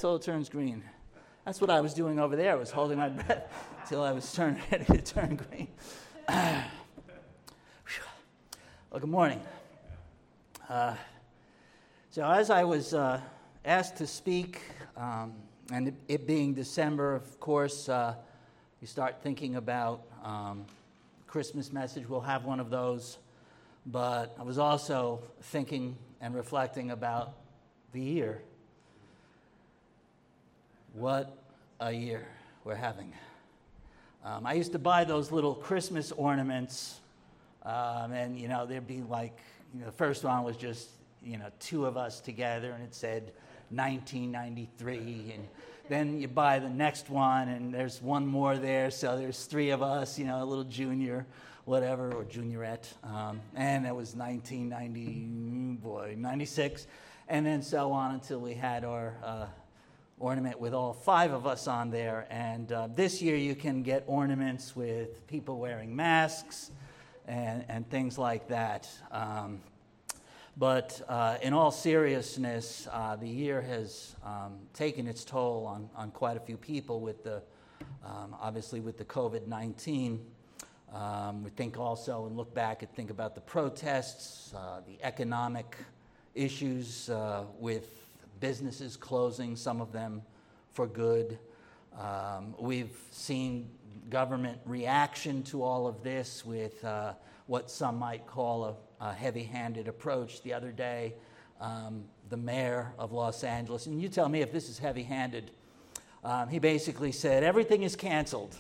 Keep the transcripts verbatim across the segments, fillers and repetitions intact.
Till it turns green. That's what I was doing over there. I was holding my breath till I was turn, ready to turn green. Well, good morning. Uh, so as I was uh, asked to speak, um, and it, it being December, of course, uh, you start thinking about um, Christmas message. We'll have one of those. But I was also thinking and reflecting about the year. What a year we're having. Um, I used to buy those little Christmas ornaments, um, and, you know, there'd be like, you know, the first one was just, you know, two of us together, and it said nineteen ninety-three, and then you buy the next one, and there's one more there, so there's three of us, you know, a little junior, whatever, or juniorette, um, and it was nineteen ninety, boy, ninety-six, and then so on until we had our uh, ornament with all five of us on there. And uh, this year you can get ornaments with people wearing masks and, and things like that. Um, but uh, in all seriousness, uh, the year has um, taken its toll on, on quite a few people with the, um, obviously with the covid nineteen. Um, we think also and look back and think about the protests, uh, the economic issues uh, with businesses closing, some of them for good. Um, we've seen government reaction to all of this with uh, what some might call a, a heavy-handed approach. The other day, um, the mayor of Los Angeles, and you tell me if this is heavy-handed, um, he basically said, everything is canceled.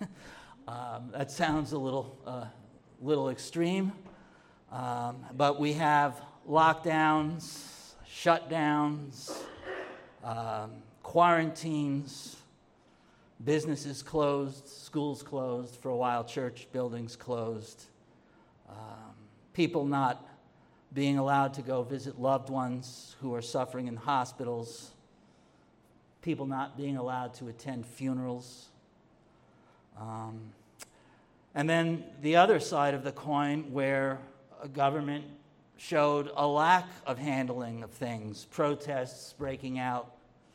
um, that sounds a little, uh, little extreme, um, but we have lockdowns, shutdowns, um, quarantines, businesses closed, schools closed, for a while church buildings closed, um, people not being allowed to go visit loved ones who are suffering in hospitals, people not being allowed to attend funerals. Um, and then the other side of the coin, where a government showed a lack of handling of things, protests breaking out,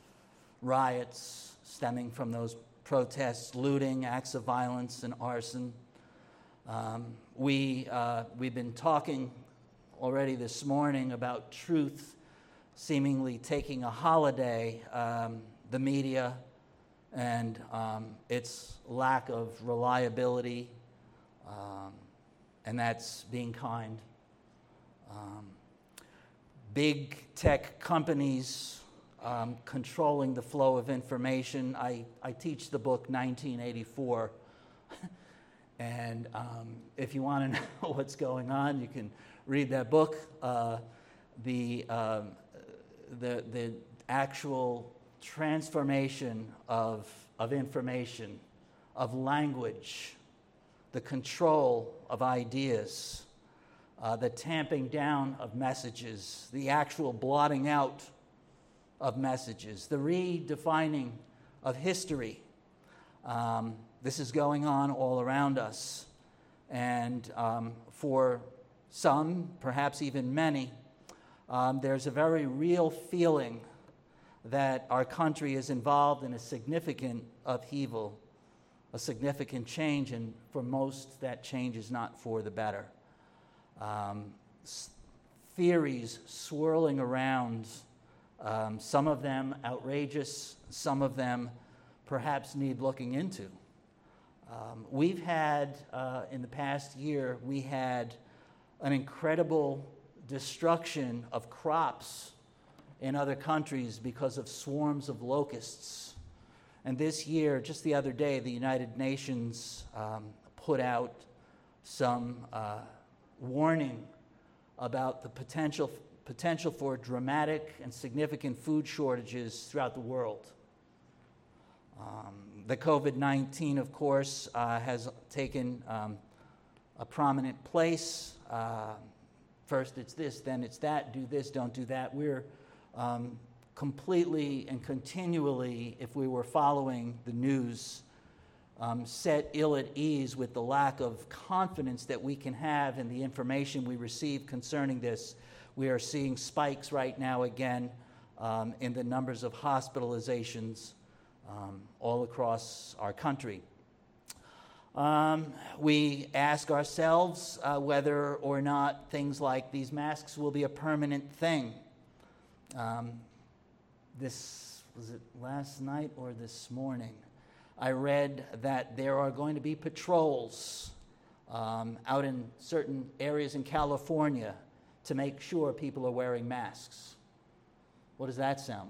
riots stemming from those protests, looting, acts of violence, and arson. Um, we, uh, we've been talking already this morning about truth seemingly taking a holiday, um, the media and um, its lack of reliability, um, and that's being kind. Um, big tech companies um, controlling the flow of information. I, I teach the book nineteen eighty-four, and um, if you want to know what's going on, you can read that book. Uh, the, um, the, the actual transformation of, of information, of language, the control of ideas, Uh, the tamping down of messages, the actual blotting out of messages, the redefining of history. Um, this is going on all around us. And um, for some, perhaps even many, um, there's a very real feeling that our country is involved in a significant upheaval, a significant change, and for most, that change is not for the better. Um, s- theories swirling around, um, some of them outrageous, some of them perhaps need looking into. Um, we've had, uh, in the past year, we had an incredible destruction of crops in other countries because of swarms of locusts. And this year, just the other day, the United Nations um, put out some uh, warning about the potential potential for dramatic and significant food shortages throughout the world. Um, the covid nineteen, of course, uh, has taken um, a prominent place. Uh, first it's this, then it's that, do this, don't do that. We're um, completely and continually, if we were following the news, Um, set ill at ease with the lack of confidence that we can have in the information we receive concerning this. We are seeing spikes right now again um, in the numbers of hospitalizations um, all across our country. Um, we ask ourselves uh, whether or not things like these masks will be a permanent thing. Um, this, was it last night or this morning? I read that there are going to be patrols um, out in certain areas in California to make sure people are wearing masks. What does that sound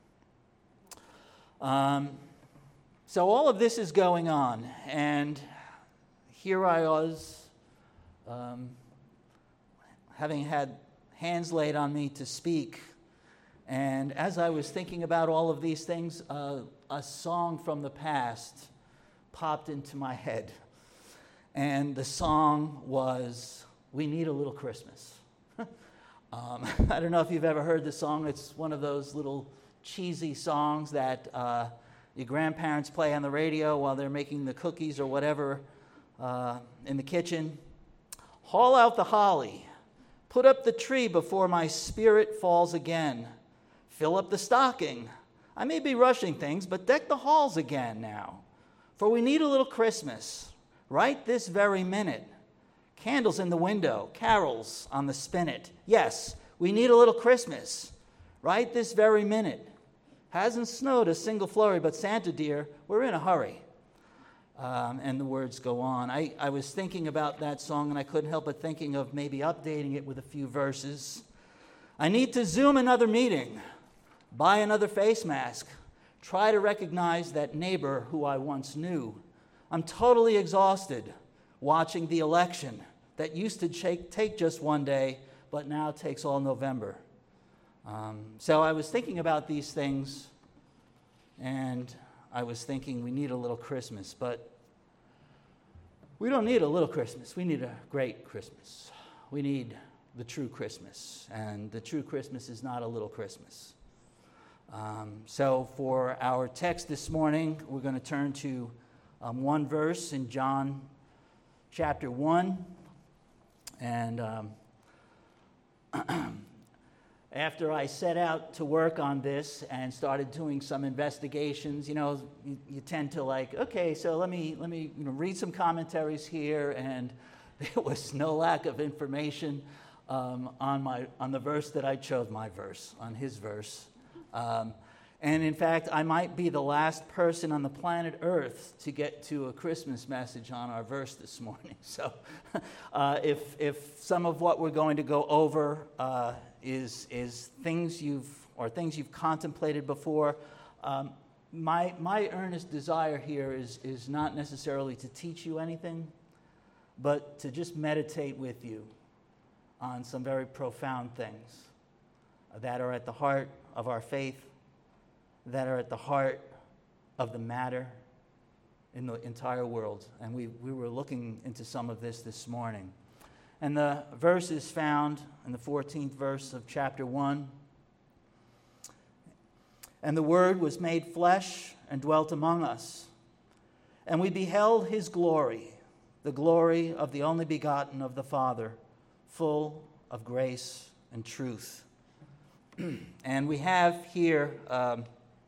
like? Um, so all of this is going on, and here I was, um, having had hands laid on me to speak, and as I was thinking about all of these things, uh, a song from the past popped into my head. And the song was, "We Need a Little Christmas." um, I don't know if you've ever heard the song. It's one of those little cheesy songs that uh, your grandparents play on the radio while they're making the cookies or whatever uh, in the kitchen. Haul out the holly, put up the tree before my spirit falls again. Fill up the stocking. I may be rushing things, but deck the halls again now. For we need a little Christmas, right this very minute. Candles in the window, carols on the spinet. Yes, we need a little Christmas, right this very minute. Hasn't snowed a single flurry, but Santa dear, we're in a hurry. Um, and the words go on. I, I was thinking about that song, and I couldn't help but thinking of maybe updating it with a few verses. I need to Zoom another meeting. Buy another face mask. Try to recognize that neighbor who I once knew. I'm totally exhausted watching the election that used to take, take just one day, but now takes all November. Um, so I was thinking about these things, and I was thinking we need a little Christmas, but we don't need a little Christmas. We need a great Christmas. We need the true Christmas, and the true Christmas is not a little Christmas. Um, so for our text this morning, we're going to turn to um, one verse in John chapter one. And um, after I set out to work on this and started doing some investigations, you know, you, you tend to like, okay, so let me let me you know, read some commentaries here, and there was no lack of information um, on my on the verse that I chose, my verse, on his verse. Um, and in fact, I might be the last person on the planet Earth to get to a Christmas message on our verse this morning. So uh, if if some of what we're going to go over uh, is is things you've or things you've contemplated before, um, my my earnest desire here is is not necessarily to teach you anything, but to just meditate with you on some very profound things that are at the heart of our faith, that are at the heart of the matter in the entire world. And we, we were looking into some of this this morning. And the verse is found in the fourteenth verse of chapter one. And the Word was made flesh and dwelt among us. And we beheld his glory, the glory of the only begotten of the Father, full of grace and truth. And we have here um,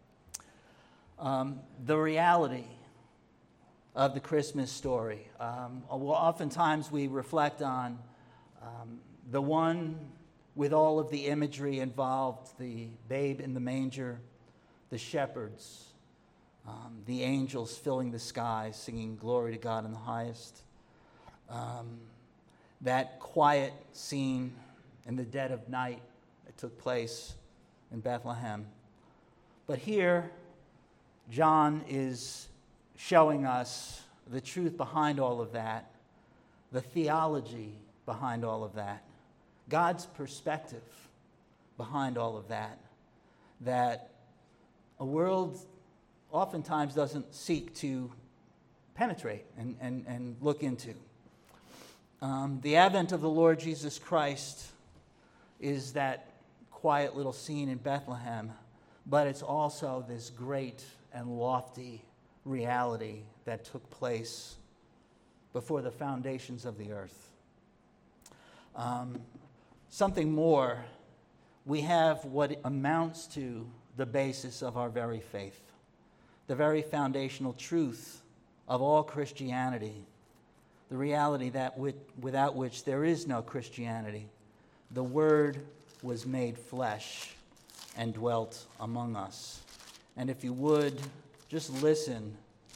um, the reality of the Christmas story. Um, well, oftentimes we reflect on um, the one with all of the imagery involved, the babe in the manger, the shepherds, um, the angels filling the skies, singing glory to God in the highest. Um, that quiet scene in the dead of night that took place in Bethlehem. But here, John is showing us the truth behind all of that, the theology behind all of that, God's perspective behind all of that, that a world oftentimes doesn't seek to penetrate and, and, and look into. Um, the advent of the Lord Jesus Christ is that quiet little scene in Bethlehem, but it's also this great and lofty reality that took place before the foundations of the earth. Um, something more we have what amounts to the basis of our very faith, the very foundational truth of all Christianity, the reality that with, without which there is no Christianity. The Word was made flesh and dwelt among us. And if you would, just listen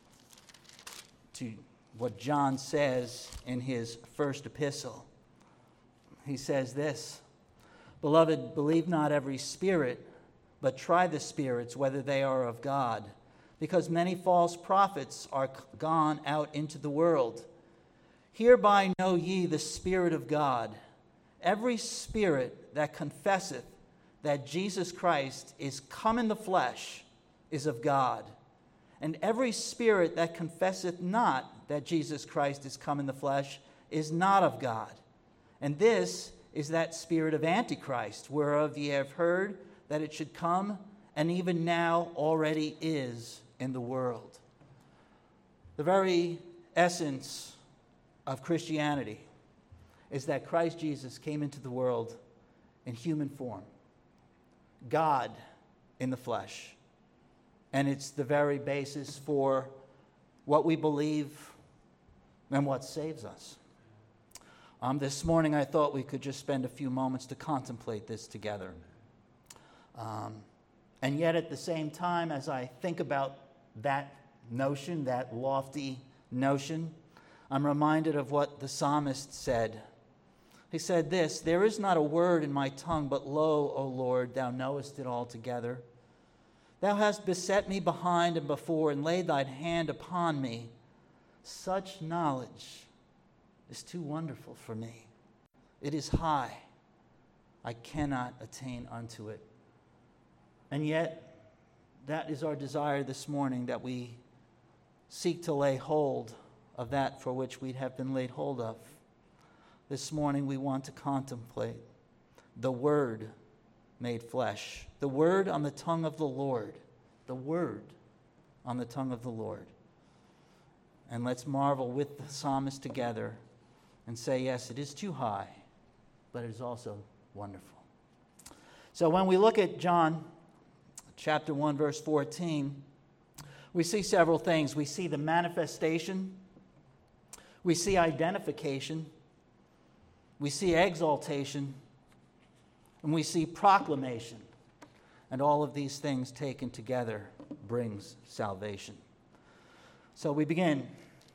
to what John says in his first epistle. He says this, "Beloved, believe not every spirit, but try the spirits whether they are of God, because many false prophets are gone out into the world. Hereby know ye the Spirit of God. Every spirit that confesseth that Jesus Christ is come in the flesh is of God. And every spirit that confesseth not that Jesus Christ is come in the flesh is not of God. And this is that spirit of Antichrist, whereof ye have heard that it should come, and even now already is in the world." The very essence of Christianity is that Christ Jesus came into the world in human form, God in the flesh. And it's the very basis for what we believe and what saves us. Um, this morning I thought we could just spend a few moments to contemplate this together. Um, and yet at the same time, as I think about that notion, that lofty notion, I'm reminded of what the psalmist said. He said this, "There is not a word in my tongue, but lo, O Lord, thou knowest it altogether. Thou hast beset me behind and before, and laid thine hand upon me. Such knowledge is too wonderful for me. It is high. I cannot attain unto it." And yet, that is our desire this morning, that we seek to lay hold of that for which we have been laid hold of. This morning we want to contemplate the Word made flesh, the Word on the tongue of the Lord, the Word on the tongue of the Lord. And let's marvel with the psalmist together and say, yes, it is too high, but it is also wonderful. So when we look at John chapter one, verse fourteen, we see several things. We see the manifestation, we see identification, we see exaltation, and we see proclamation. And all of these things taken together brings salvation. So we begin,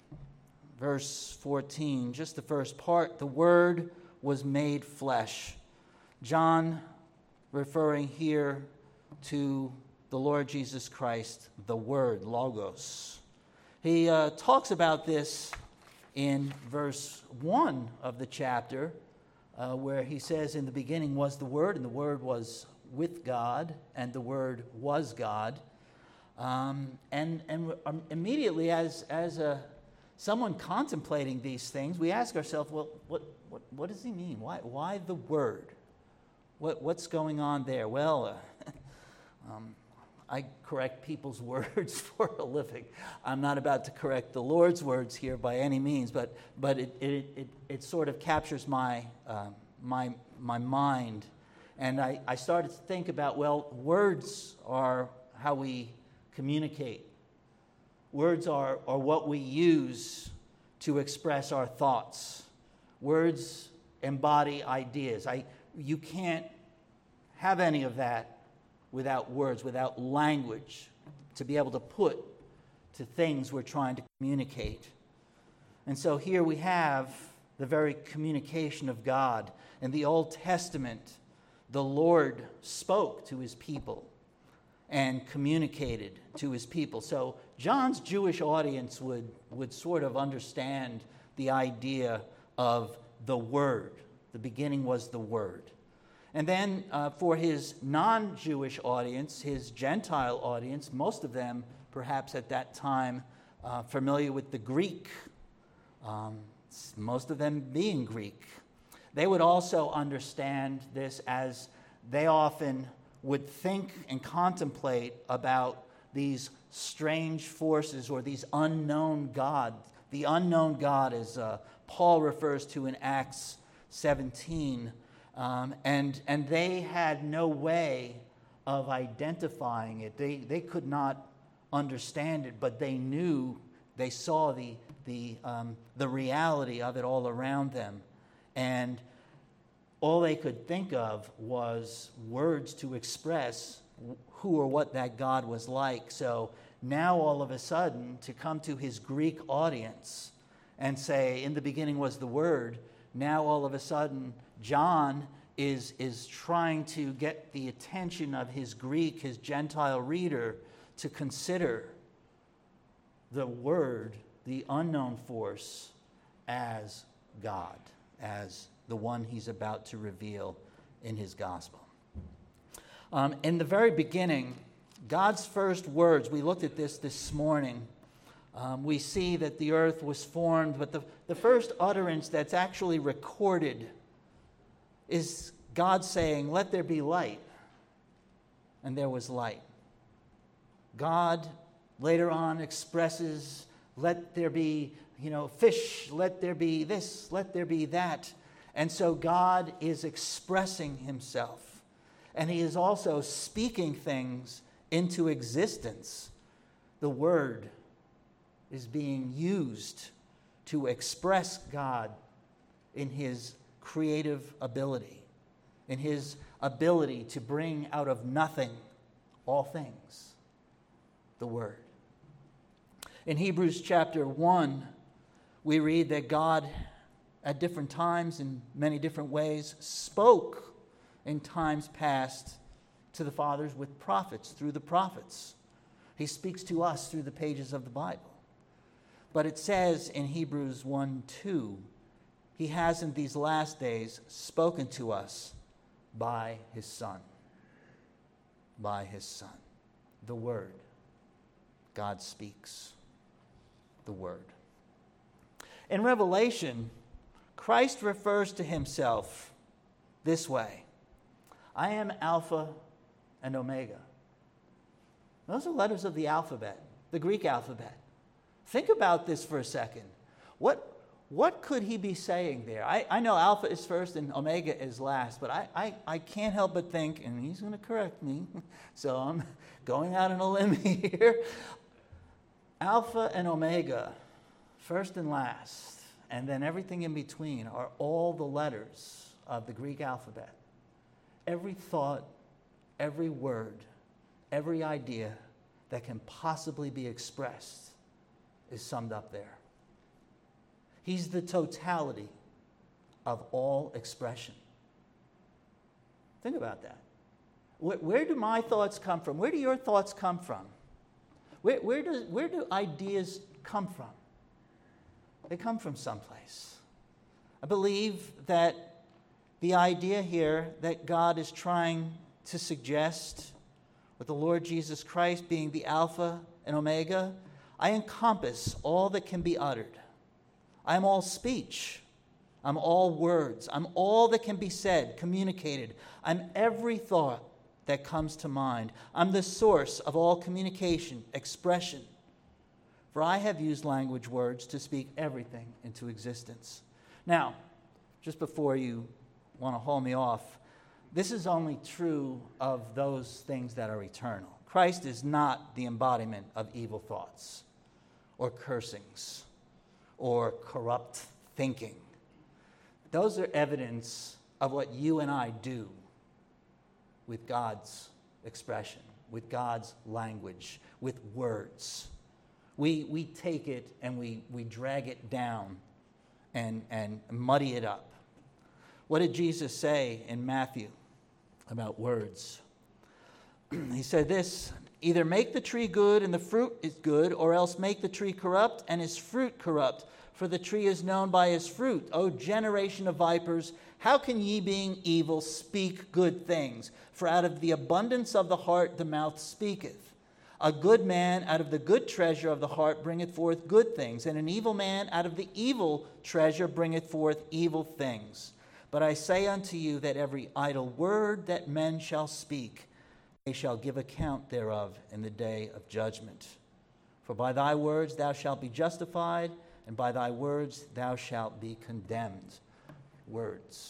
verse fourteen, just the first part. The Word was made flesh. John referring here to the Lord Jesus Christ, the Word, Logos. He uh, talks about this in verse one of the chapter, uh, where he says, "In the beginning was the Word, and the Word was with God, and the Word was God." Um, and and um, immediately, as as a someone contemplating these things, we ask ourselves, well, what what what does he mean? Why why the Word? What what's going on there? Well, uh, um, I correct people's words for a living. I'm not about to correct the Lord's words here by any means, but but it it it, it sort of captures my uh, my my mind, and I, I started to think about, well, words are how we communicate. Words are, are what we use to express our thoughts. Words embody ideas. I you can't have any of that without words, without language, to be able to put to things we're trying to communicate. And so here we have the very communication of God. In the Old Testament, the Lord spoke to his people and communicated to his people. So John's Jewish audience would, would sort of understand the idea of the Word. The beginning was the Word. And then uh, for his non-Jewish audience, his Gentile audience, most of them perhaps at that time uh, familiar with the Greek, um, most of them being Greek, they would also understand this as they often would think and contemplate about these strange forces or these unknown gods. The unknown God, as uh, Paul refers to in Acts seventeen, Um, and, and they had no way of identifying it. They, they could not understand it, but they knew, they saw the, the, um, the reality of it all around them. And all they could think of was words to express who or what that God was like. So now all of a sudden, to come to his Greek audience and say, in the beginning was the Word, now all of a sudden, John is, is trying to get the attention of his Greek, his Gentile reader, to consider the Word, the unknown force, as God, as the one he's about to reveal in his gospel. Um, in the very beginning, God's first words, we looked at this this morning, um, we see that the earth was formed, but the, the first utterance that's actually recorded is God saying, "Let there be light," and there was light. God later on expresses, "Let there be, you know, fish, let there be this, let there be that." And so God is expressing himself, and he is also speaking things into existence. The Word is being used to express God in his creative ability, in his ability to bring out of nothing all things, the Word. In Hebrews chapter one, we read that God, at different times, in many different ways, spoke in times past to the fathers with prophets, through the prophets. He speaks to us through the pages of the Bible. But it says in Hebrews one two, he has in these last days spoken to us by his Son. By his Son. The Word. God speaks. The Word. In Revelation, Christ refers to himself this way: "I am Alpha and Omega." Those are letters of the alphabet, the Greek alphabet. Think about this for a second. What, what could he be saying there? I, I know Alpha is first and Omega is last, but I, I, I can't help but think, and he's going to correct me, so I'm going out on a limb here. Alpha and Omega, first and last, and then everything in between are all the letters of the Greek alphabet. Every thought, every word, every idea that can possibly be expressed is summed up there. He's the totality of all expression. Think about that. Where, where do my thoughts come from? Where do your thoughts come from? Where, where, do, where do ideas come from? They come from someplace. I believe that the idea here that God is trying to suggest, with the Lord Jesus Christ being the Alpha and Omega, I encompass all that can be uttered. I'm all speech. I'm all words. I'm all that can be said, communicated. I'm every thought that comes to mind. I'm the source of all communication, expression. For I have used language words to speak everything into existence. Now, just before you want to haul me off, this is only true of those things that are eternal. Christ is not the embodiment of evil thoughts or cursings or corrupt thinking. Those are evidence of what you and I do with God's expression, with God's language, with words. We, we take it and we, we drag it down and, and muddy it up. What did Jesus say in Matthew about words? He said this: "Either make the tree good and the fruit is good, or else make the tree corrupt and his fruit corrupt. For the tree is known by his fruit. O generation of vipers, how can ye, being evil, speak good things? For out of the abundance of the heart the mouth speaketh. A good man out of the good treasure of the heart bringeth forth good things, and an evil man out of the evil treasure bringeth forth evil things. But I say unto you that every idle word that men shall speak, they shall give account thereof in the day of judgment. For by thy words thou shalt be justified, and by thy words thou shalt be condemned." Words.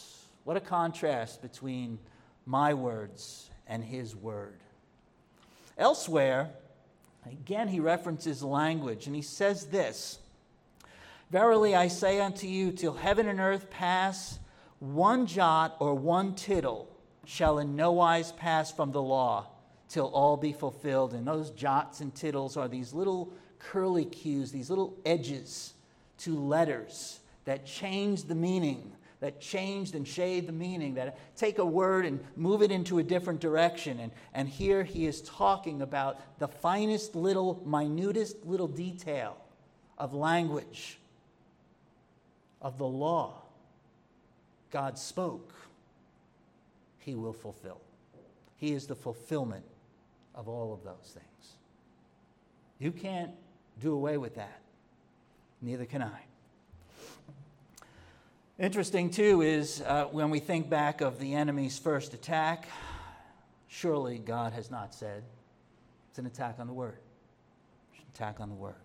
What a contrast between my words and his word. Elsewhere, again, he references language, and he says this, "Verily I say unto you, till heaven and earth pass, one jot or one tittle shall in no wise pass from the law, till all be fulfilled." And those jots and tittles are these little curlicues, these little edges to letters that change the meaning, that changed and shade the meaning, that take a word and move it into a different direction. And, and here he is talking about the finest little, minutest little detail of language, of the law. God spoke, he will fulfill. He is the fulfillment of all of those things. You can't do away with that. Neither can I. Interesting, too, is uh, when we think back of the enemy's first attack, surely God has not said it's an attack on the Word. It's an attack on the Word.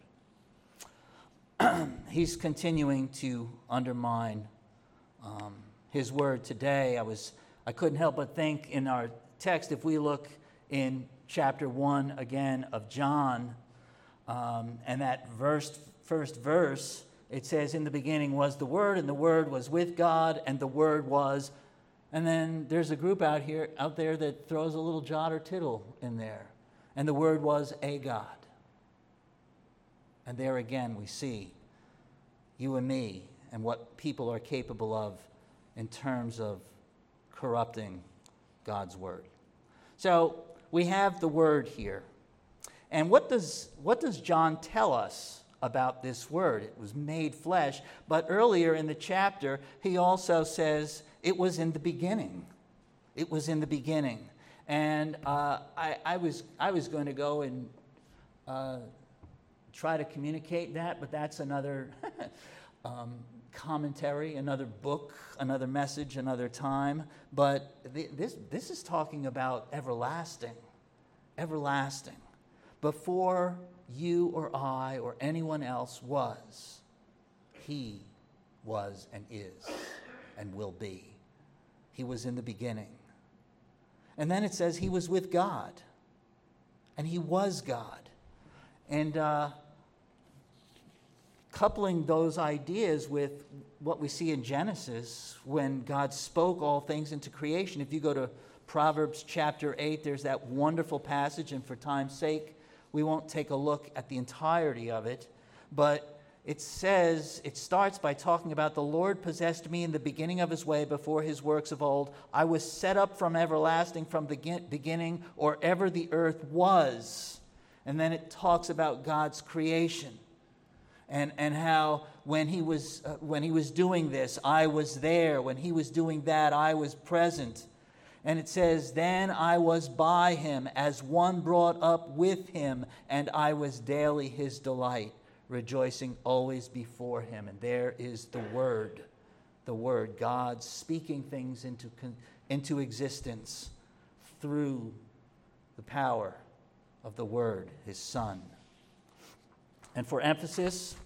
He's continuing to undermine um, his Word today. I was I couldn't help but think in our text, if we look in chapter one again of John, um, and that verse, first verse, it says, "In the beginning was the Word, and the Word was with God, and the Word was..." And then there's a group out here, out there that throws a little jot or tittle in there. "And the Word was a God." And there again we see you and me and what people are capable of in terms of corrupting God's Word. So we have the Word here. And what does, what does John tell us about this Word? It was made flesh, but earlier in the chapter, he also says it was in the beginning. It was in the beginning. And uh, I, I was I was going to go and uh, try to communicate that, but that's another um, commentary, another book, another message, another time. But th- this this is talking about everlasting, everlasting. Before you or I or anyone else was, he was and is and will be. He was in the beginning. And then it says he was with God. And he was God. And uh, coupling those ideas with what we see in Genesis, when God spoke all things into creation. If you go to Proverbs chapter eight, there's that wonderful passage, and for time's sake, we won't take a look at the entirety of it, but it says, it starts by talking about the Lord possessed me in the beginning of his way before his works of old. I was set up from everlasting, from the beginning, or ever the earth was. And then it talks about God's creation and, and how when he was uh, when he was doing this, I was there. When he was doing that, I was present. And it says, then I was by him as one brought up with him, and I was daily his delight, rejoicing always before him. And there is the Word, the Word, God speaking things into, into existence through the power of the Word, his Son. And for emphasis,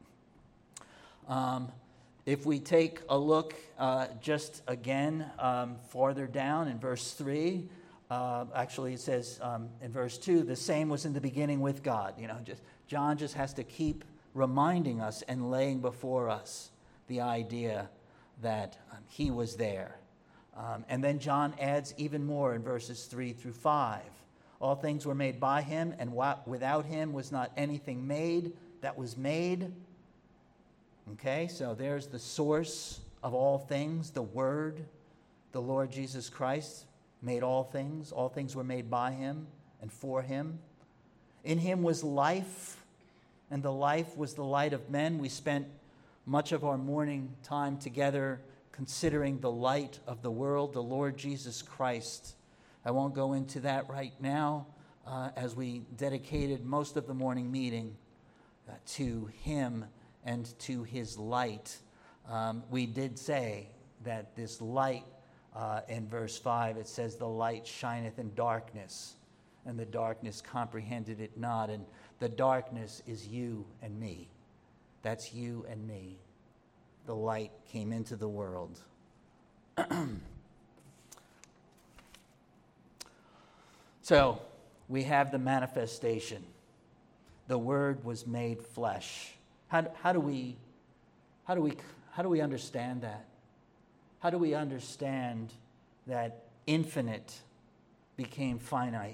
um, if we take a look uh, just again um, farther down in verse three, uh, actually it says um, in verse two, the same was in the beginning with God. You know, just John just has to keep reminding us and laying before us the idea that um, he was there. Um, and then John adds even more in verses three through five. All things were made by him, and without him was not anything made that was made. Okay, so there's the source of all things, the Word, the Lord Jesus Christ made all things. All things were made by him and for him. In him was life, and the life was the light of men. We spent much of our morning time together considering the light of the world, the Lord Jesus Christ. I won't go into that right now uh, as we dedicated most of the morning meeting uh, to him and to his light. Um, we did say that this light, uh, in verse five, it says, the light shineth in darkness, and the darkness comprehended it not. And the darkness is you and me. That's you and me. The light came into the world. So, we have the manifestation. The Word was made flesh. How, how do we, how do we, how do we understand that? How do we understand that infinite became finite?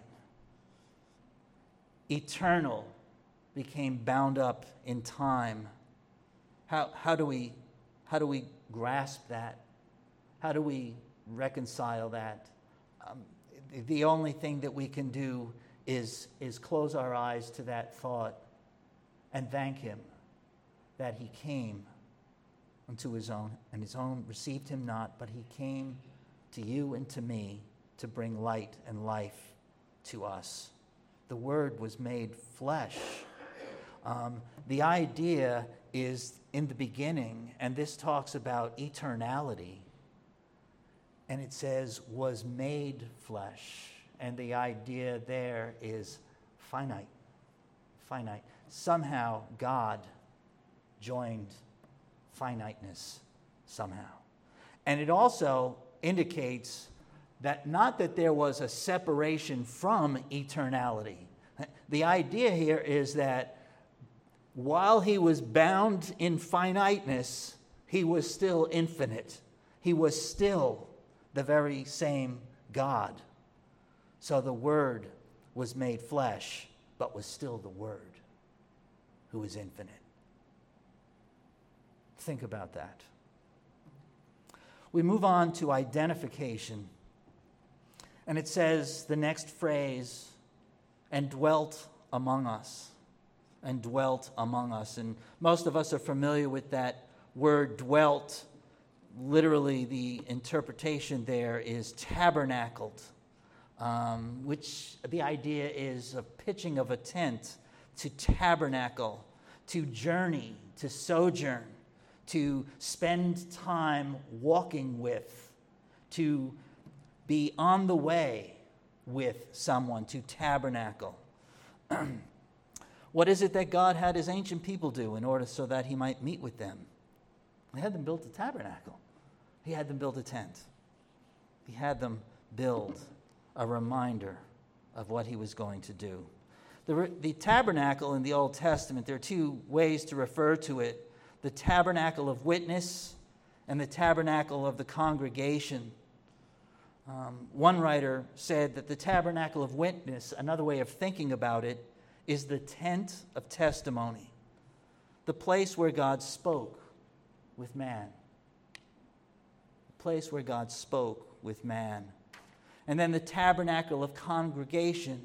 Eternal became bound up in time. How, how do we, how do we grasp that? How do we reconcile that? Um, the only thing that we can do is, is close our eyes to that thought and thank Him that He came unto His own, and His own received Him not, but He came to you and to me to bring light and life to us. The Word was made flesh. Um, the idea is in the beginning, and this talks about eternality, and it says, was made flesh. And the idea there is finite. Finite. Somehow God joined finiteness somehow. And it also indicates that not that there was a separation from eternality. The idea here is that while He was bound in finiteness, He was still infinite. He was still the very same God. So the Word was made flesh, but was still the Word who is infinite. Think about that. We move on to identification. And it says the next phrase, and dwelt among us. And dwelt among us. And most of us are familiar with that word dwelt. Literally, the interpretation there is tabernacled, um, which the idea is a pitching of a tent, to tabernacle, to journey, to sojourn, to spend time walking with, to be on the way with someone, to tabernacle. What is it that God had His ancient people do in order so that He might meet with them? He had them build a tabernacle. He had them build a tent. He had them build a reminder of what He was going to do. The, the tabernacle in the Old Testament, there are two ways to refer to it: the tabernacle of witness and the tabernacle of the congregation. Um, one writer said that the tabernacle of witness, another way of thinking about it, is the tent of testimony, the place where God spoke with man. The place where God spoke with man. And then the tabernacle of congregation,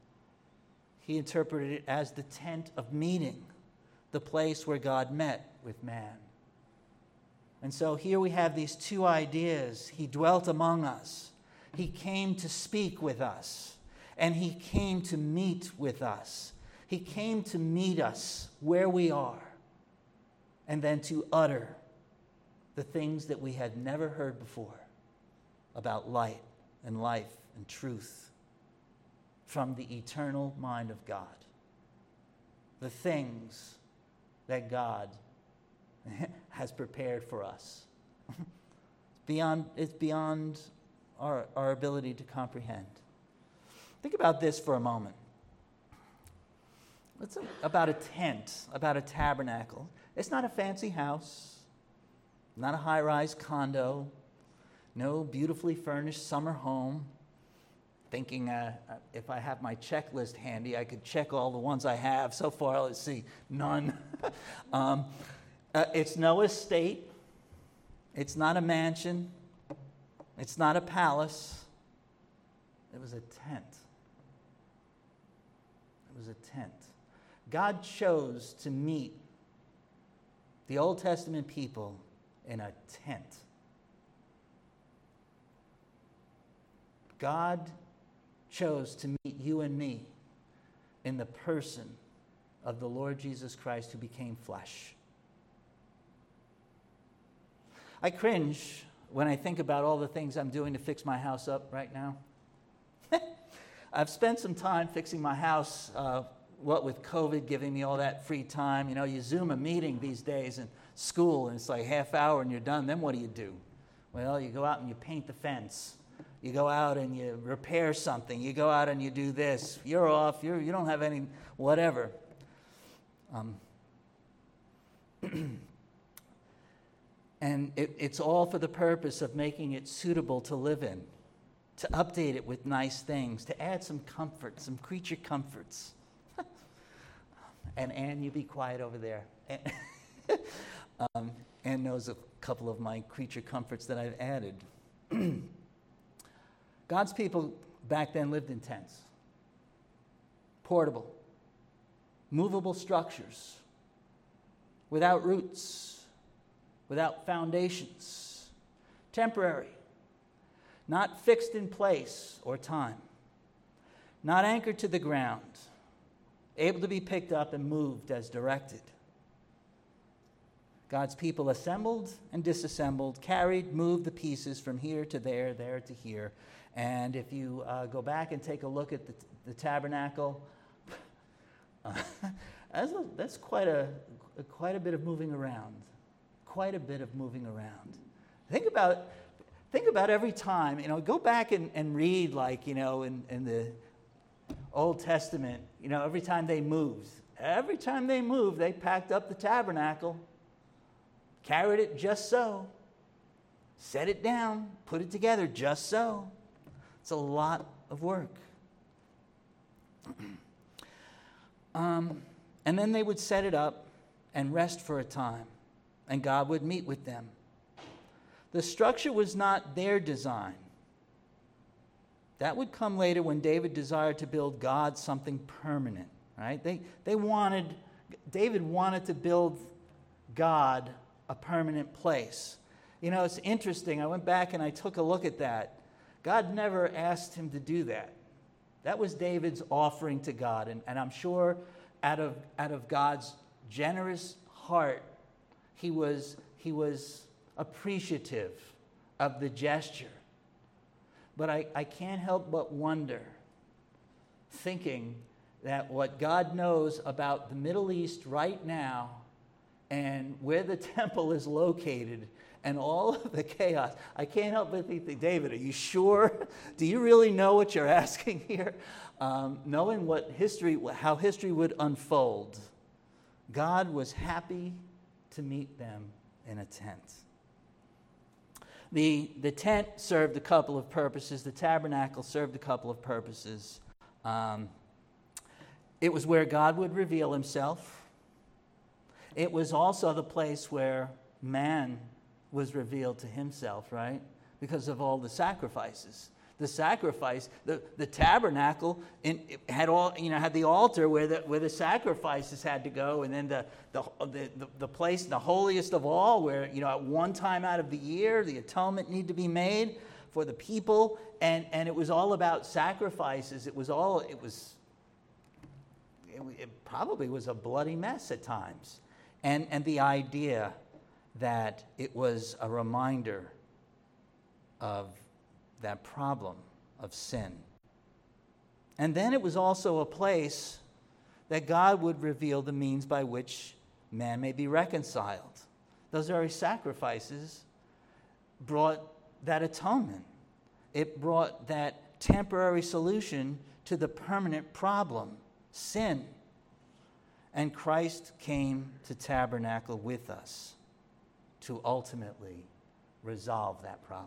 he interpreted it as the tent of meeting, the place where God met with man. And so here we have these two ideas. He dwelt among us. He came to speak with us. And He came to meet with us. He came to meet us where we are. And then to utter the things that we had never heard before about light and life and truth from the eternal mind of God. The things that God has prepared for us. Beyond, it's beyond our, our ability to comprehend. Think about this for a moment. It's a, about a tent, about a tabernacle. It's not a fancy house, not a high-rise condo, no beautifully furnished summer home. Thinking uh, if I have my checklist handy, I could check all the ones I have. So far, let's see, none. um, uh, it's no estate. It's not a mansion. It's not a palace. It was a tent. It was a tent. God chose to meet the Old Testament people in a tent. God chose to meet you and me in the person of the Lord Jesus Christ, who became flesh. I cringe when I think about all the things I'm doing to fix my house up right now. I've spent some time fixing my house, uh, what with COVID giving me all that free time. You know, you Zoom a meeting these days in school, and it's like half hour and you're done. Then what do you do? Well, you go out and you paint the fence. You go out and you repair something. You go out and you do this. You're off. You're, you don't have any whatever. Um, and it, it's all for the purpose of making it suitable to live in, to update it with nice things, to add some comfort, some creature comforts. And Anne, you be quiet over there. um, Anne knows a couple of my creature comforts that I've added. God's people back then lived in tents, portable, movable structures, without roots, without foundations, temporary, not fixed in place or time, not anchored to the ground, able to be picked up and moved as directed. God's people assembled and disassembled, carried, moved the pieces from here to there, there to here. And if you uh, go back and take a look at the, the tabernacle, uh, that's, a, that's quite a quite a bit of moving around. Quite a bit of moving around. Think about think about every time, you know, go back and, and read, like, you know, in, in the Old Testament, you know, every time they moved. Every time they moved, they packed up the tabernacle, carried it just so, set it down, put it together just so. It's a lot of work. um, and then they would set it up and rest for a time, and God would meet with them. The structure was not their design. That would come later when David desired to build God something permanent, right? They, they wanted, David wanted to build God a permanent place. You know, it's interesting. I went back and I took a look at that. God never asked him to do that. That was David's offering to God. And, and I'm sure out of, out of God's generous heart, he was, he was appreciative of the gesture. But I, I can't help but wonder, thinking that what God knows about the Middle East right now and where the temple is located and all of the chaos, I can't help but think, David, are you sure? Do you really know what you're asking here? Um, knowing what history, how history would unfold, God was happy to meet them in a tent. The, the tent served a couple of purposes. The tabernacle served a couple of purposes. Um, it was where God would reveal himself. It was also the place where man was revealed to himself, right? Because of all the sacrifices. The sacrifice, the, the tabernacle in, had all, you know, had the altar where the where the sacrifices had to go, and then the the the, the place, the holiest of all, where, you know, at one time out of the year the atonement needed to be made for the people, and, and it was all about sacrifices. It was all it was. It, it probably was a bloody mess at times, and and the idea that it was a reminder of that problem of sin. And then it was also a place that God would reveal the means by which man may be reconciled. Those very sacrifices brought that atonement. It brought that temporary solution to the permanent problem, sin. And Christ came to tabernacle with us to ultimately resolve that problem.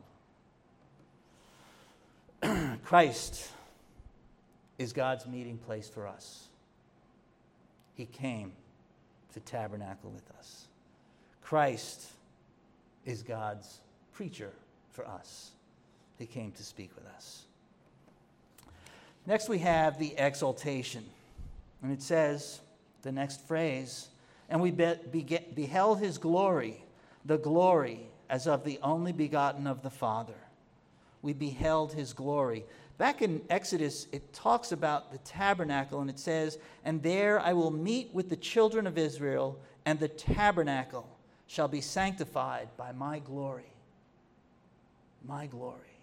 Christ is God's meeting place for us. He came to tabernacle with us. Christ is God's preacher for us. He came to speak with us. Next we have the exaltation. And it says, the next phrase, and we be, be, beheld his glory, the glory as of the only begotten of the Father. We beheld his glory. Back in Exodus, it talks about the tabernacle, and it says, and there I will meet with the children of Israel, and the tabernacle shall be sanctified by my glory. My glory.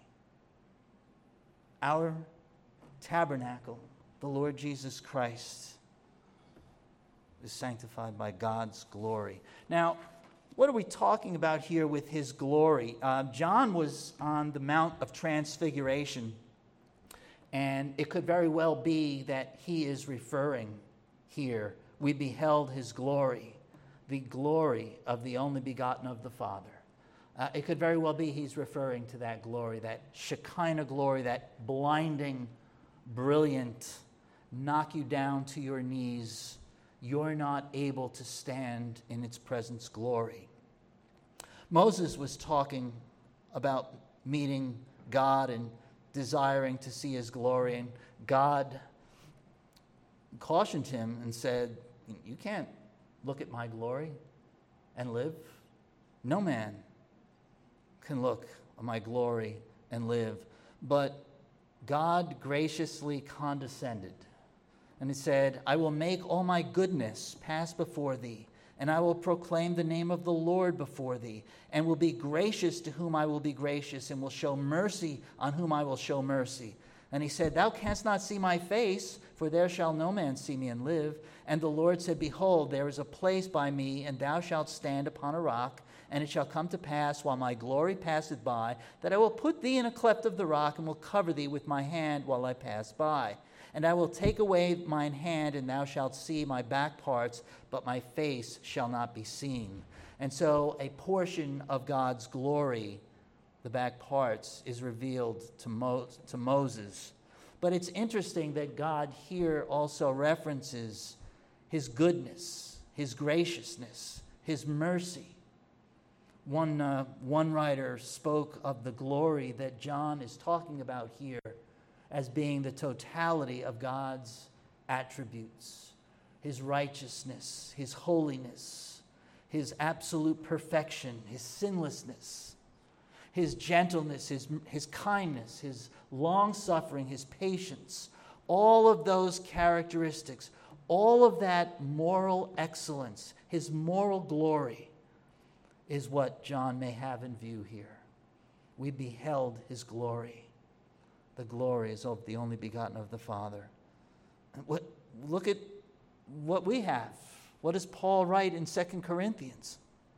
Our tabernacle, the Lord Jesus Christ, is sanctified by God's glory. Now, what are we talking about here with his glory? Uh, John was on the Mount of Transfiguration, and it could very well be that he is referring here. We beheld his glory, the glory of the only begotten of the Father. Uh, it could very well be he's referring to that glory, that Shekinah glory, that blinding, brilliant, knock you down to your knees. You're not able to stand in its presence glory. Moses was talking about meeting God and desiring to see his glory, and God cautioned him and said, you can't look at my glory and live. No man can look at my glory and live. But God graciously condescended, and he said, I will make all my goodness pass before thee, and I will proclaim the name of the Lord before thee, and will be gracious to whom I will be gracious, and will show mercy on whom I will show mercy. And he said, thou canst not see my face, for there shall no man see me and live. And the Lord said, behold, there is a place by me, and thou shalt stand upon a rock. And it shall come to pass, while my glory passeth by, that I will put thee in a cleft of the rock, and will cover thee with my hand while I pass by. And I will take away mine hand, and thou shalt see my back parts, but my face shall not be seen. And so a portion of God's glory, the back parts, is revealed to, Mo- to Moses. But it's interesting that God here also references his goodness, his graciousness, his mercy. One, uh, one writer spoke of the glory that John is talking about here as being the totality of God's attributes, his righteousness, his holiness, his absolute perfection, his sinlessness, his gentleness, his, his kindness, his long-suffering, his patience, all of those characteristics, all of that moral excellence, his moral glory, is what John may have in view here. We beheld his glory. The glory is of the only begotten of the Father. What, look at what we have. What does Paul write in Second Corinthians?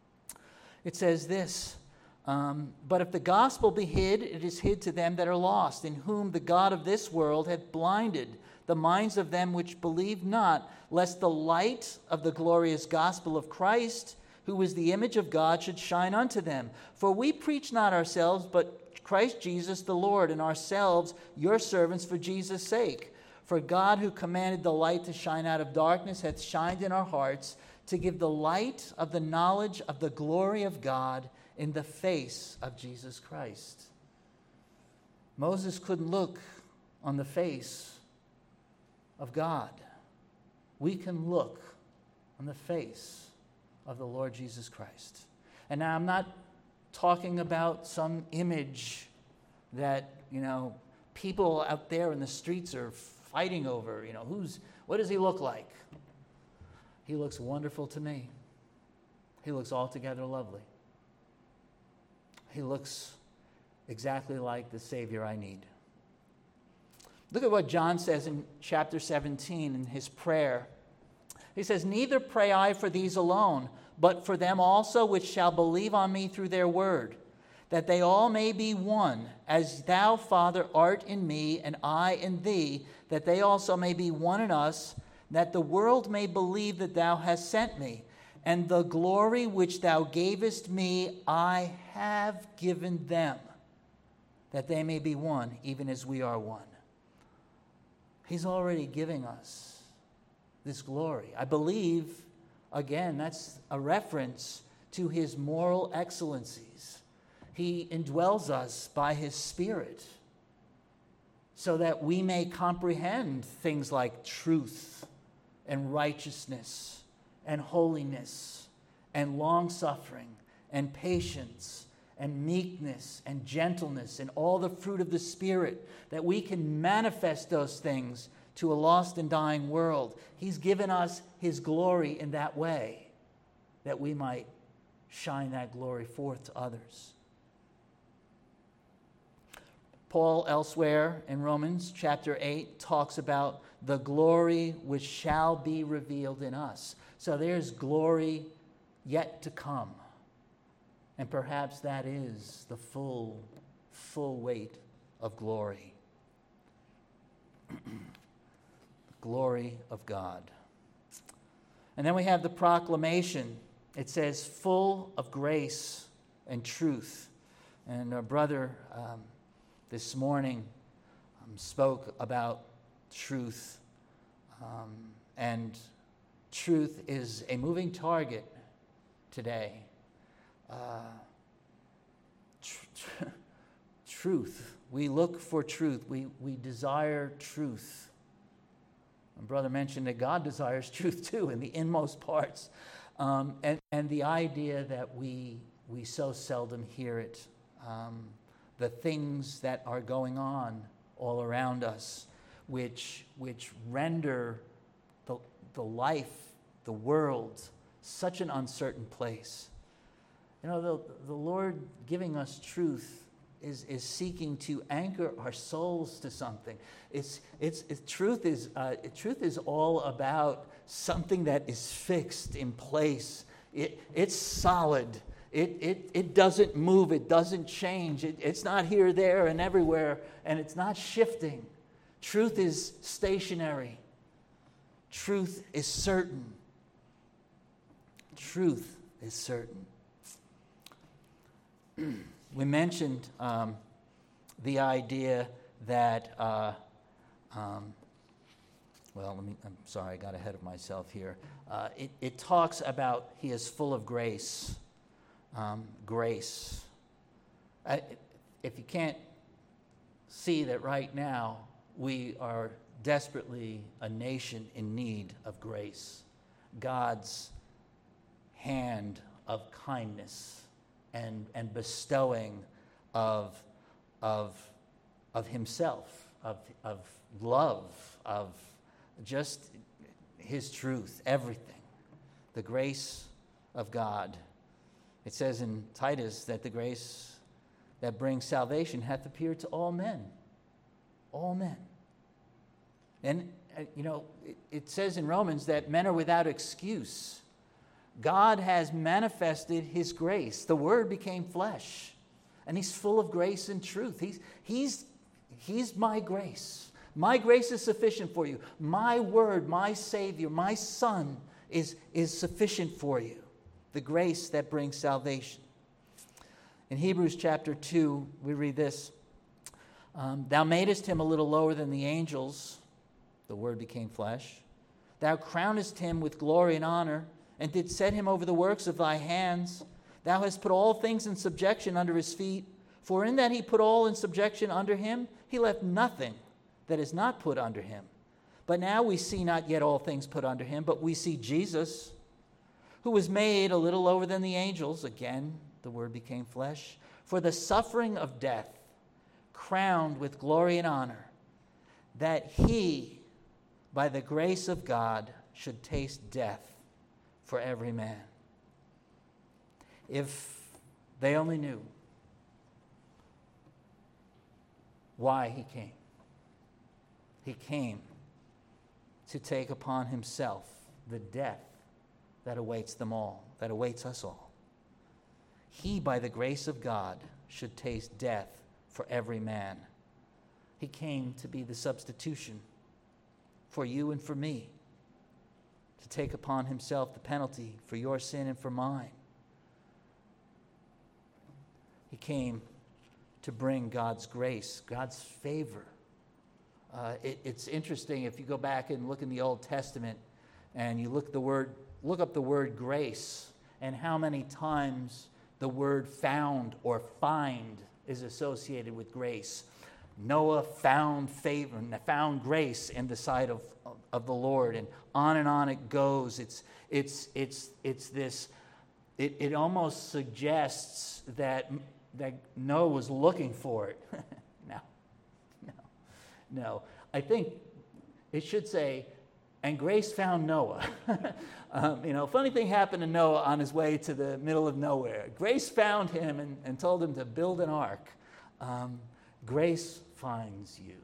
It says this, um, but if the gospel be hid, it is hid to them that are lost, in whom the God of this world hath blinded the minds of them which believe not, lest the light of the glorious gospel of Christ, who is the image of God, should shine unto them. For we preach not ourselves, but Christ Jesus the Lord, and ourselves your servants for Jesus' sake. For God, who commanded the light to shine out of darkness, hath shined in our hearts to give the light of the knowledge of the glory of God in the face of Jesus Christ. Moses couldn't look on the face of God. We can look on the face of the Lord Jesus Christ. And now I'm not talking about some image that, you know, people out there in the streets are fighting over. You know, who's, what does he look like? He looks wonderful to me. He looks altogether lovely. He looks exactly like the Savior I need. Look at what John says in chapter seventeen in his prayer. He says, neither pray I for these alone, but for them also which shall believe on me through their word, that they all may be one, as thou, Father, art in me, and I in thee, that they also may be one in us, that the world may believe that thou hast sent me. And the glory which thou gavest me, I have given them, that they may be one, even as we are one. He's already giving us this glory. I believe, again, that's a reference to his moral excellencies. He indwells us by his Spirit so that we may comprehend things like truth and righteousness and holiness and long-suffering and patience and meekness and gentleness and all the fruit of the Spirit, that we can manifest those things to a lost and dying world. He's given us his glory in that way, that we might shine that glory forth to others. Paul elsewhere in Romans chapter eight talks about the glory which shall be revealed in us. So there's glory yet to come. And perhaps that is the full, full weight of glory. The glory of God. And then we have the proclamation. It says, full of grace and truth. And our brother um, this morning um, spoke about truth. Um, and truth is a moving target today. Uh, tr- tr- truth. We look for truth. We, we desire truth. My brother mentioned that God desires truth too in the inmost parts. Um, and, and the idea that we, we so seldom hear it. Um, the things that are going on all around us, which, which render the, the life, the world, such an uncertain place. You know, the, the Lord giving us truth is, is seeking to anchor our souls to something. It's, it's, it's, truth, is, uh, truth is all about something that is fixed in place. It, it's solid. It, it, it doesn't move. It doesn't change. It, it's not here, there, and everywhere, and it's not shifting. Truth is stationary. Truth is certain. Truth is certain. We mentioned um, the idea that, uh, um, well, let me, I'm sorry, I got ahead of myself here. Uh, it, it talks about he is full of grace. Um, grace. I, if you can't see that right now, we are desperately a nation in need of grace. God's hand of kindness and, and bestowing of, of, of himself, of, of love, of just his truth, everything. The grace of God. It says in Titus that the grace that brings salvation hath appeared to all men. All men. And, uh, you know, it, it says in Romans that men are without excuse. God has manifested his grace. The Word became flesh. And he's full of grace and truth. He's, he's, he's my grace. My grace is sufficient for you. My Word, my Savior, my Son is, is sufficient for you. The grace that brings salvation. In Hebrews chapter two, we read this. Um, Thou madest him a little lower than the angels. The Word became flesh. Thou crownest him with glory and honor, and didst set him over the works of thy hands. Thou hast put all things in subjection under his feet. For in that he put all in subjection under him, he left nothing that is not put under him. But now we see not yet all things put under him, but we see Jesus, who was made a little lower than the angels. Again, the Word became flesh. For the suffering of death, crowned with glory and honor, that he, by the grace of God, should taste death for every man. If they only knew why he came. He came to take upon himself the death that awaits them all, that awaits us all. He, by the grace of God, should taste death for every man. He came to be the substitution for you and for me, to take upon himself the penalty for your sin and for mine. He came to bring God's grace, God's favor. Uh, it, it's interesting if you go back and look in the Old Testament and you look the word, look up the word grace and how many times the word found or find is associated with grace. Noah found favor, found grace in the sight of, of, of the Lord, and on and on it goes. It's it's it's it's this. It, it almost suggests that that Noah was looking for it. no, no, no. I think it should say, and grace found Noah. um, you know, funny thing happened to Noah on his way to the middle of nowhere. Grace found him and, and told him to build an ark. Um, grace finds you.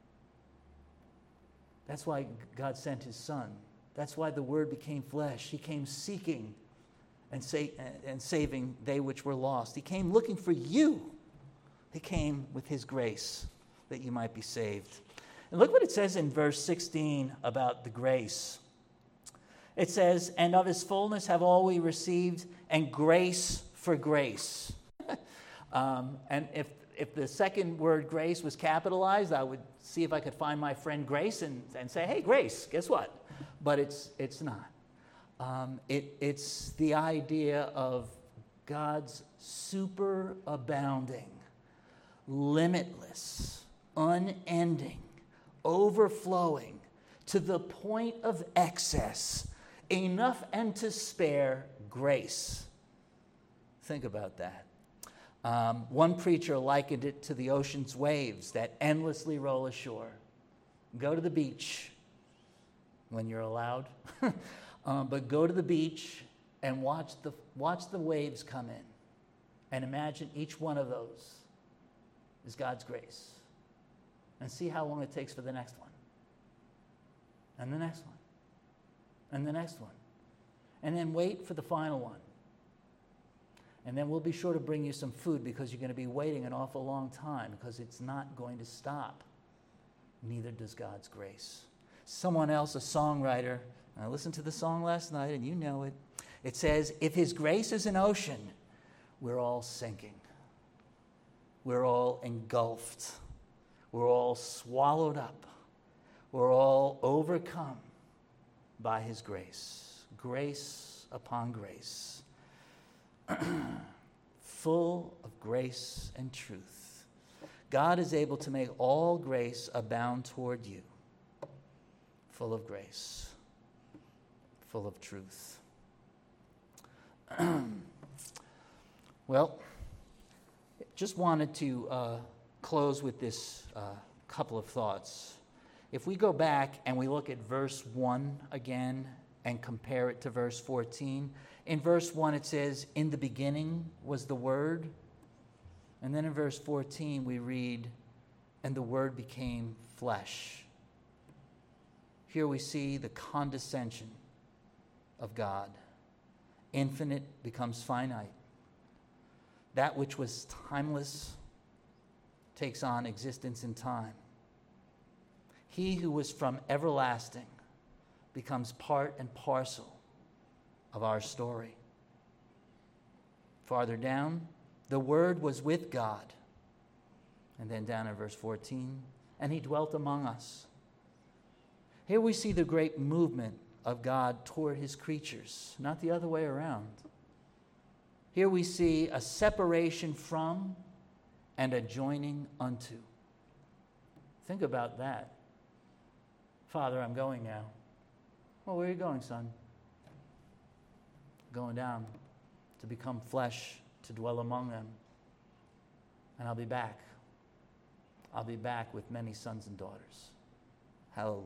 That's why God sent his Son. That's why the Word became flesh. He came seeking and, sa- and saving they which were lost. He came looking for you. He came with his grace that you might be saved. And look what it says in verse sixteen about the grace. It says, and of his fullness have all we received, and grace for grace. um, and if if the second word grace was capitalized, I would see if I could find my friend Grace and, and say, hey, Grace, guess what? But it's it's not. Um, it, it's the idea of God's superabounding, limitless, unending, overflowing, to the point of excess, enough and to spare grace. Think about that. Um, one preacher likened it to the ocean's waves that endlessly roll ashore. Go to the beach when you're allowed, um, but go to the beach and watch the watch the waves come in, and imagine each one of those is God's grace, and see how long it takes for the next one, and the next one, and the next one, and then wait for the final one. And then we'll be sure to bring you some food because you're going to be waiting an awful long time because it's not going to stop. Neither does God's grace. Someone else, a songwriter, I listened to the song last night and you know it. It says, if his grace is an ocean, we're all sinking. We're all engulfed. We're all swallowed up. We're all overcome by his grace. Grace upon grace. Full of grace and truth. God is able to make all grace abound toward you. Full of grace. Full of truth. Well, just wanted to uh, close with this uh, couple of thoughts. If we go back and we look at verse one again and compare it to verse fourteen, in verse one it says, in the beginning was the Word. And then in verse fourteen we read, and the Word became flesh. Here we see the condescension of God. Infinite becomes finite. That which was timeless takes on existence in time. He who was from everlasting becomes part and parcel of our story. Farther down, the Word was with God. And then down in verse fourteen, and he dwelt among us. Here we see the great movement of God toward his creatures, not the other way around. Here we see a separation from and a joining unto. Think about that. Father, I'm going now. Well, where are you going, son? Going down to become flesh, to dwell among them. And I'll be back. I'll be back with many sons and daughters. Hallelujah.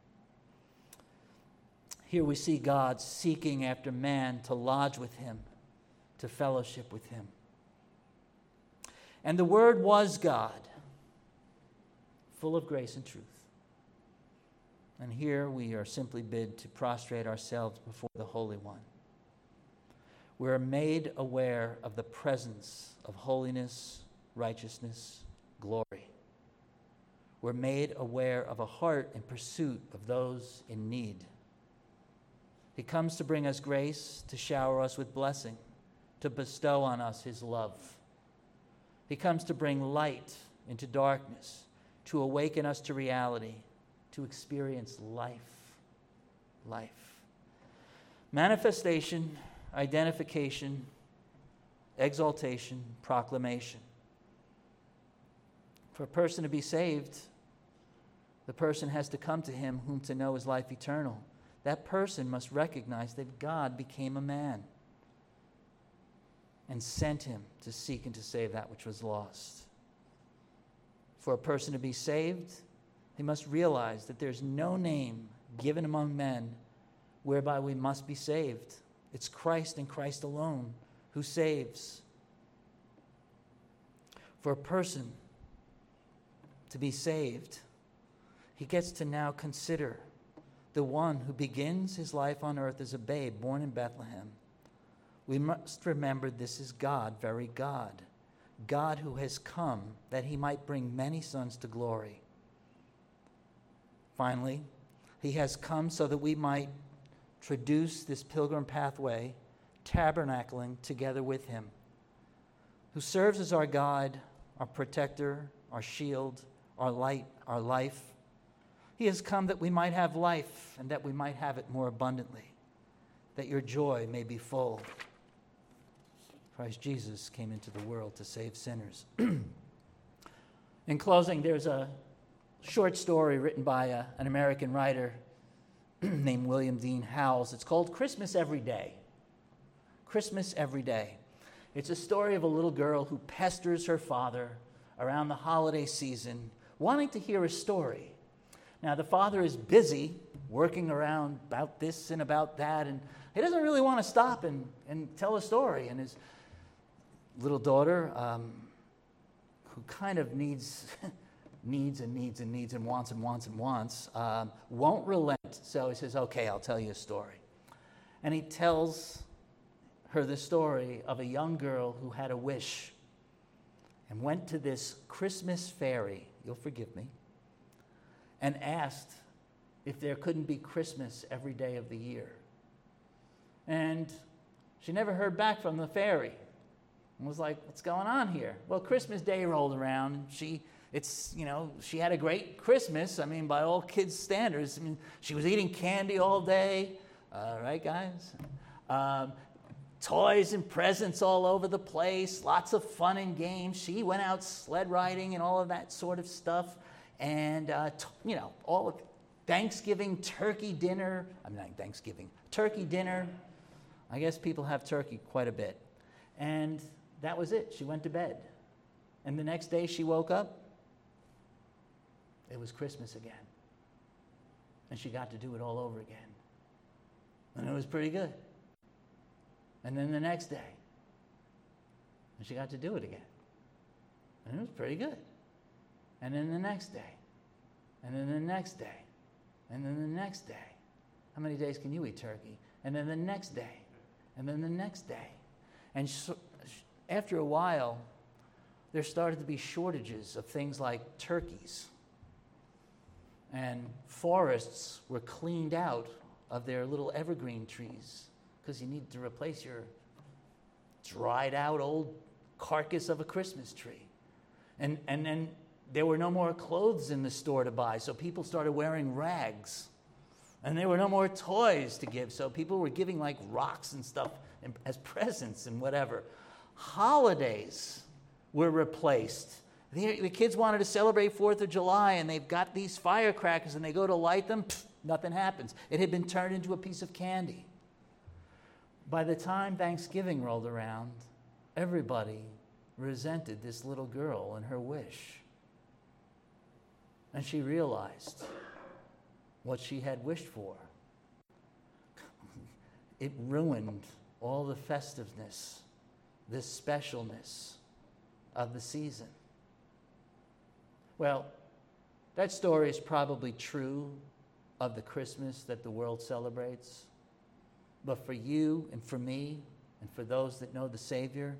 Here we see God seeking after man to lodge with him, to fellowship with him. And the Word was God, full of grace and truth. And here we are simply bid to prostrate ourselves before the Holy One. We are made aware of the presence of holiness, righteousness, glory. We're made aware of a heart in pursuit of those in need. He comes to bring us grace, to shower us with blessing, to bestow on us his love. He comes to bring light into darkness, to awaken us to reality, to experience life. Life. Manifestation, identification, exaltation, proclamation. For a person to be saved, the person has to come to him whom to know is life eternal. That person must recognize that God became a man and sent him to seek and to save that which was lost. For a person to be saved, he must realize that there's no name given among men whereby we must be saved. It's Christ and Christ alone who saves. For a person to be saved, he gets to now consider the one who begins his life on earth as a babe born in Bethlehem, we must remember this is God, very God, God who has come that he might bring many sons to glory. Finally, he has come so that we might traduce this pilgrim pathway, tabernacling together with him, who serves as our God, our protector, our shield, our light, our life. He has come that we might have life and that we might have it more abundantly, that your joy may be full. Christ Jesus came into the world to save sinners. In closing, there's a short story written by a, an American writer named William Dean Howells. It's called Christmas Every Day. Christmas Every Day. It's a story of a little girl who pesters her father around the holiday season, wanting to hear a story. Now, the father is busy working around about this and about that, and he doesn't really want to stop and, and tell a story. And his little daughter, um, who kind of needs... needs and needs and needs and wants and wants and wants, um, won't relent. So he says, okay, I'll tell you a story. And he tells her the story of a young girl who had a wish and went to this Christmas fairy, you'll forgive me, and asked if there couldn't be Christmas every day of the year. And she never heard back from the fairy and was like, what's going on here? Well, Christmas Day rolled around, and she It's, you know, she had a great Christmas. I mean, by all kids' standards. I mean, she was eating candy all day. Uh, right, guys? Um, toys and presents all over the place. Lots of fun and games. She went out sled riding and all of that sort of stuff. And, uh, t- you know, all of Thanksgiving turkey dinner. I'm not Thanksgiving. Turkey dinner. I guess people have turkey quite a bit. And that was it. She went to bed. And the next day she woke up. It was Christmas again. And she got to do it all over again. And it was pretty good. And then the next day, and she got to do it again. And it was pretty good. And then the next day, and then the next day, and then the next day. How many days can you eat turkey? And then the next day, and then the next day. And so, after a while, there started to be shortages of things like turkeys. And forests were cleaned out of their little evergreen trees because you need to replace your dried out old carcass of a Christmas tree. And, and then there were no more clothes in the store to buy, so people started wearing rags. And there were no more toys to give, so people were giving like rocks and stuff as presents and whatever. Holidays were replaced. The, the kids wanted to celebrate fourth of July, and they've got these firecrackers, and they go to light them, pff, nothing happens. It had been turned into a piece of candy. By the time Thanksgiving rolled around, everybody resented this little girl and her wish. And she realized what she had wished for. It ruined all the festiveness, the specialness of the season. Well, that story is probably true of the Christmas that the world celebrates. But for you and for me and for those that know the Savior,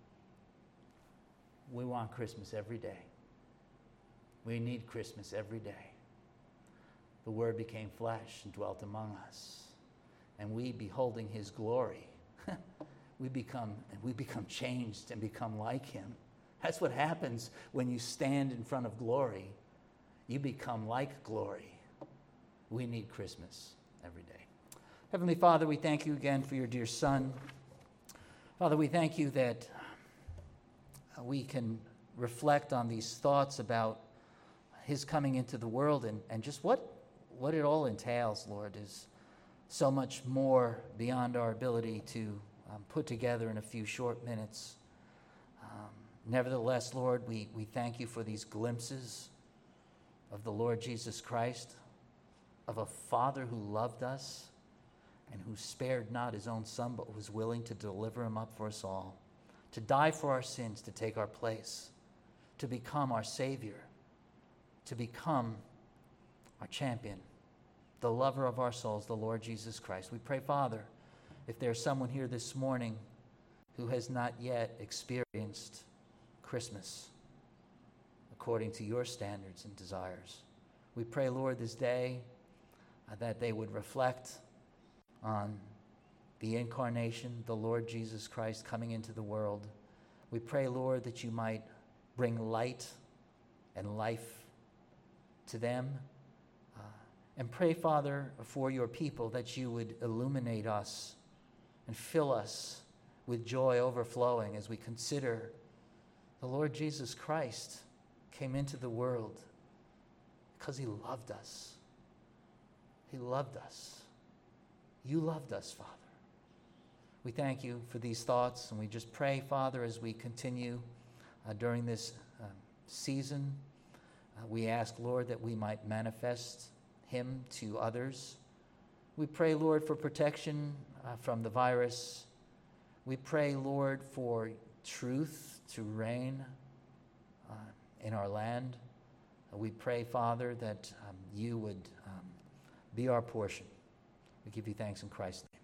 we want Christmas every day. We need Christmas every day. The Word became flesh and dwelt among us. And we, beholding His glory, we become, we become changed and become like Him. That's what happens when you stand in front of glory. You become like glory. We need Christmas every day. Heavenly Father, we thank you again for your dear Son. Father, we thank you that we can reflect on these thoughts about his coming into the world and, and just what, what it all entails, Lord, is so much more beyond our ability to um, put together in a few short minutes. Um, nevertheless, Lord, we, we thank you for these glimpses of the Lord Jesus Christ, of a Father who loved us and who spared not his own Son, but was willing to deliver him up for us all, to die for our sins, to take our place, to become our Savior, to become our champion, the lover of our souls, the Lord Jesus Christ. We pray, Father, if there's someone here this morning who has not yet experienced Christmas according to your standards and desires. We pray, Lord, this day uh, that they would reflect on the incarnation, the Lord Jesus Christ coming into the world. We pray, Lord, that you might bring light and life to them. Uh, and pray, Father, for your people that you would illuminate us and fill us with joy overflowing as we consider the Lord Jesus Christ came into the world because he loved us. He loved us. You loved us, Father. We thank you for these thoughts, and we just pray, Father, as we continue uh, during this uh, season, uh, we ask, Lord, that we might manifest him to others. We pray, Lord, for protection uh, from the virus. We pray, Lord, for truth to reign uh, in our land. Uh, we pray, Father, that um, you would um, be our portion. We give you thanks in Christ's name.